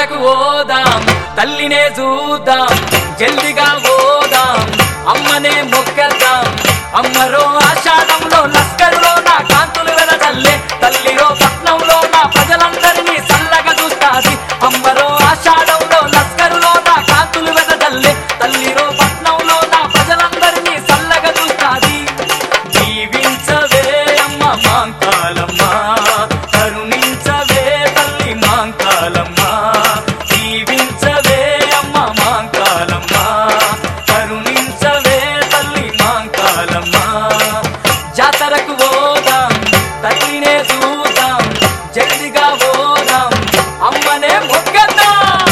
జాతరకు పోదాం తల్లినే చూద్దాం జల్దిగా పోదాం అమ్మనే మొక్కదాం అమ్మరో ఆషాఢంలో లస్కరులో నా కాంతులు వెదజల్లే తల్లిరో పట్నంలో నా ప్రజలందరినీ చల్లగా చూస్తాది అమ్మరో ఆషాఢంలో లస్కరులో నా కాంతులు వెదజల్లే తల్లిరో పట్నంలో నా ప్రజలందరినీ చల్లగా చూస్తాది జీవించవే అమ్మ మాంకాలమ్మ కరుణించవే తల్లి మాంకాలమ్మ జీవించవే అమ్మ మాంకాలమ్మ కరుణించవే తల్లి మాంకాలమ్మ జాతరకు పోదాం తల్లినే చూద్దాం జల్దిగా పోదాం అమ్మనే మొక్కదాం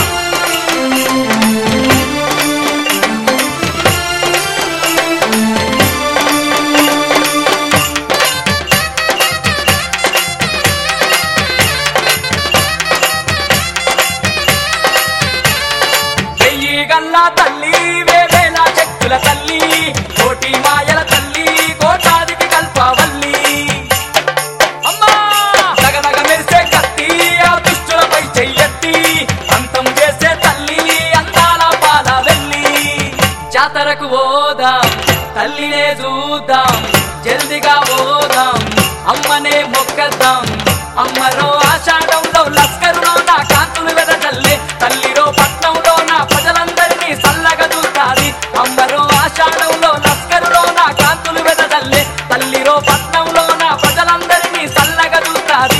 గల్లా తల్లి వేవేల శక్తుల తల్లి కోటి మాయల తల్లి కోటాదికి కల్పవల్లి అమ్మా దగదగ మెరిసే కత్తి ఆ దుష్టులపై చెయ్యెత్తి అంతం చేసే తల్లి అందాల పాల వెళ్ళి జాతరకు పోదాం తల్లినే చూద్దాం జల్దిగా పోదాం అమ్మనే మొక్కదాం అమ్మరో ఆషాఢంలో లస్కరులో నా కాంతులు వెదజల్లే తల్లిరో పట్నంలో నా ప్రజలందరినీ చల్లగా చూస్తాది అమ్మరో ఆషాఢంలో లస్కరులో నా కాంతులు వెదజల్లే తల్లిరో పట్నంలో నా ప్రజలందరినీ చల్లగా చూస్తాది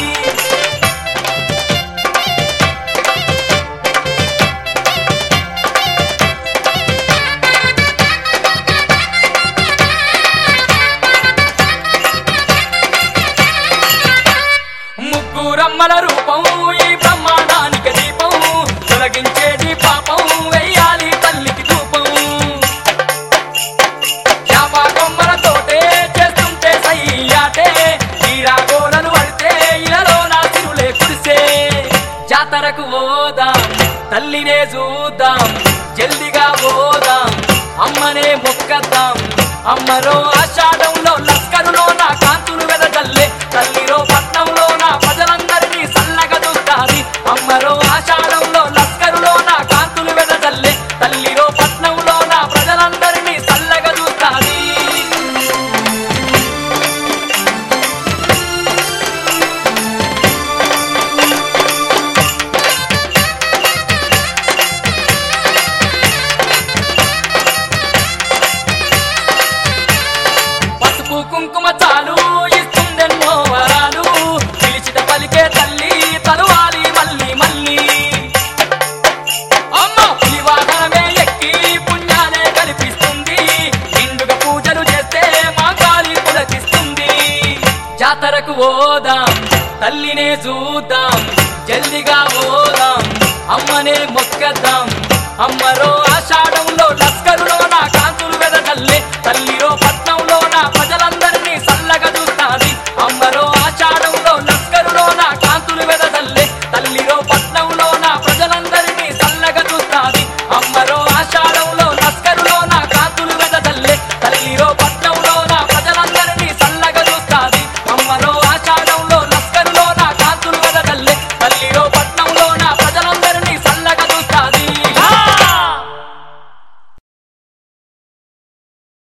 ముగ్గురమ్మల రూపం ఈ బ్రహ్మాండానికి దీపం తొలగించేది పాపం వెయ్యాలి తల్లికి ధూపం యాపకొమ్మలతోటే చేస్తుంటే సయ్యాటే ఈరాగోలను పడితే ఇలలో నా తిరులే కురిసే జాతరకు పోదాం తల్లినే చూద్దాం జల్దిగా పోదాం అమ్మనే మొక్కదాం అమ్మరో ఆషాఢంలో లస్కరులో నా కాంతులు వెదజల్లే తల్లిరో పట్నంలో నా ప్రజలందరినీ చల్లగా చూస్తాది అమ్మరో ఆషాఢంలో లస్కరులో నా కాంతులు వెదజల్లే తల్లిరో పట్నంలో నా ప్రజలందరినీ చల్లగా చూస్తాది పసుపు కుంకుమ చాలు ఇస్తుందెన్నో వరాలు పిలిచిట పలికే తల్లి తలువాలి మళ్ళీ మళ్ళీ అమ్మ పులివాహనమే ఎక్కి పుణ్యాలే కల్పిస్తుంది నిండుగా పూజలు చేస్తే మా కాలి పులకిస్తుంది జాతరకు పోదాం తల్లినే చూద్దాం జల్దిగా పోదాం అమ్మనే మొక్కదాం అమ్మరో ఆషాఢంలో లస్కరులో